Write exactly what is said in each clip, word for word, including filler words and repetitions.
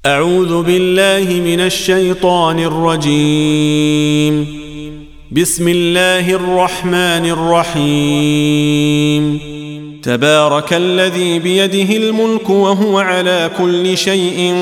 أعوذ بالله من الشيطان الرجيم. بسم الله الرحمن الرحيم. تبارك الذي بيده الملك وهو على كل شيء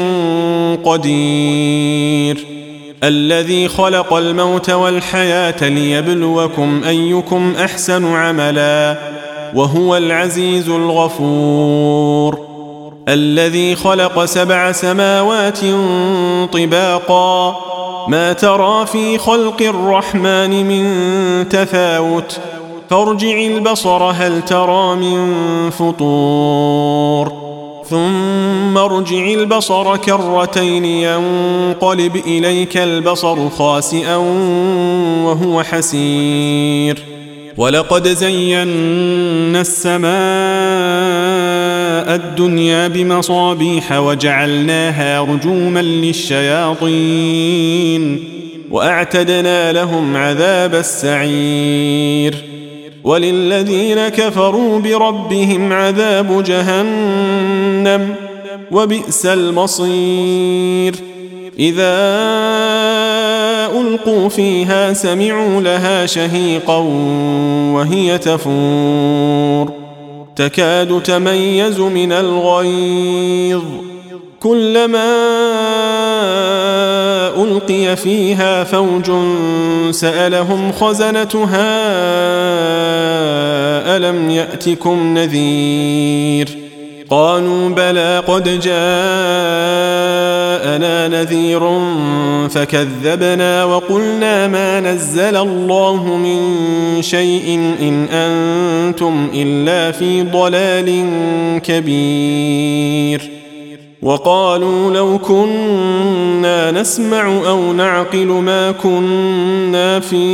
قدير، الذي خلق الموت والحياة ليبلوكم أيكم أحسن عملا، وهو العزيز الغفور. الذي خلق سبع سماوات طباقا، ما ترى في خلق الرحمن من تفاوت، فارجع البصر هل ترى من فطور، ثم ارجع البصر كرتين ينقلب إليك البصر خاسئا وهو حسير. ولقد زينا السماء الدنيا بمصابيح وجعلناها رجوما للشياطين وأعتدنا لهم عذاب السعير. وللذين كفروا بربهم عذاب جهنم وبئس المصير. إذا ألقوا فيها سمعوا لها شهيقا وهي تفور، تكاد تميز من الغيظ، كلما ألقي فيها فوج سألهم خزنتها ألم يأتكم نذير؟ قالوا بلى قد جاءنا نذير فكذبنا وقلنا ما نزل الله من شيء إن أنتم إلا في ضلال كبير. وقالوا لو كنا نسمع أو نعقل ما كنا في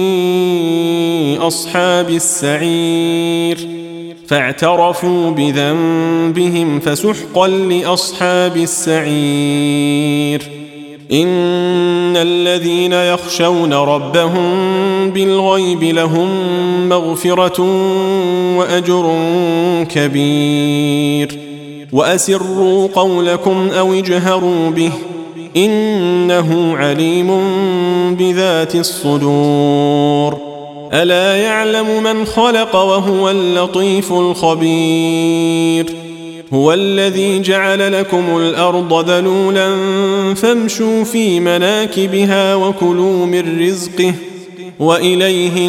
أصحاب السعير، فاعترفوا بذنبهم فسحقا لأصحاب السعير. إن الذين يخشون ربهم بالغيب لهم مغفرة وأجر كبير. وأسروا قولكم أو اجهروا به إنه عليم بذات الصدور. ألا يعلم من خلق وهو اللطيف الخبير. هو الذي جعل لكم الأرض ذلولا فامشوا في مناكبها وكلوا من رزقه وإليه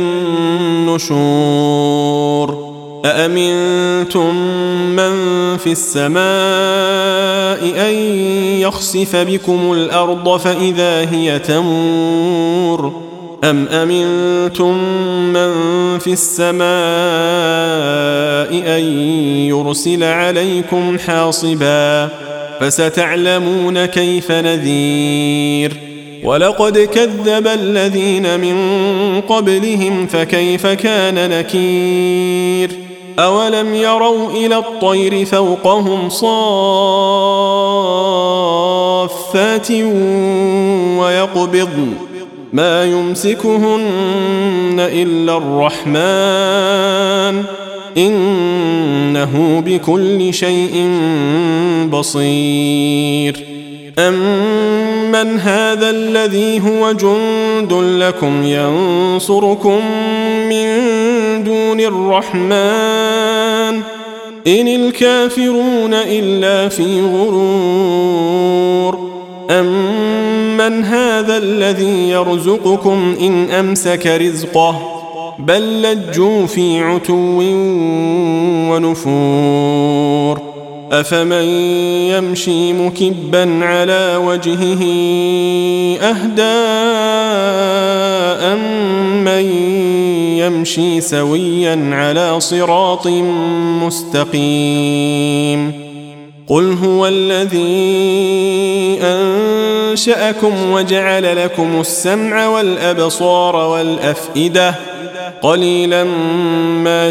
النشور. أأمنتم من في السماء أن يخسف بكم الأرض فإذا هي تمور، أم أمنتم من في السماء أن يرسل عليكم حاصبا، فستعلمون كيف نذير. ولقد كذب الذين من قبلهم فكيف كان نكير. أولم يروا إلى الطير فوقهم صافات ويقبضن ما يمسكهن إلا الرحمن إنه بكل شيء بصير. أمن هذا الذي هو جند لكم ينصركم من دون الرحمن إن الكافرون إلا في غرور. أمن هذا الذي يرزقكم إن أمسك رزقه بل لجوا في عتو ونفور. أفمن يمشي مكبا على وجهه أهدى أمن يمشي سويا على صراط مستقيم. قل هو الذي أنشأكم وجعل لكم السمع والأبصار والأفئدة قليلا ما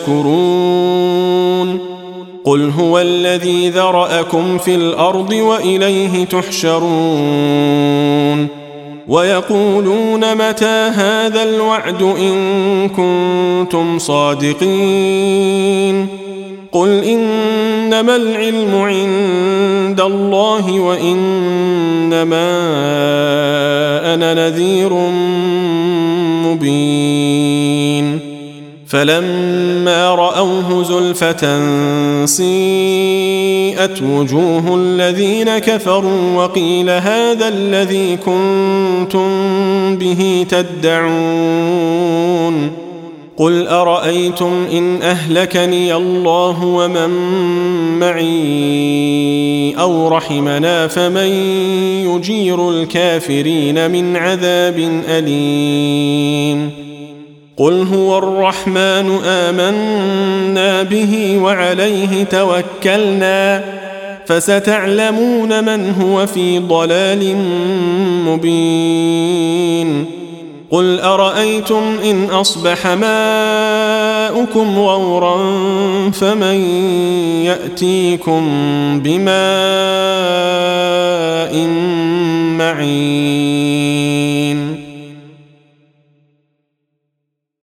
تشكرون. قل هو الذي ذرأكم في الأرض وإليه تحشرون. ويقولون متى هذا الوعد إن كنتم صادقين. قل إنما العلم عند الله وإنما أنا نذير مبين فلما رأوه زلفة سيئت وجوه الذين كفروا وقيل هذا الذي كنتم به تدعون قل أرأيتم إن أهلكني الله ومن معي أو رحمنا فمن يجير الكافرين من عذاب أليم قل هو الرحمن آمنا به وعليه توكلنا فستعلمون من هو في ضلال مبين قل أرأيتم إن أصبح ماؤكم غورا فمن يأتيكم بماء معين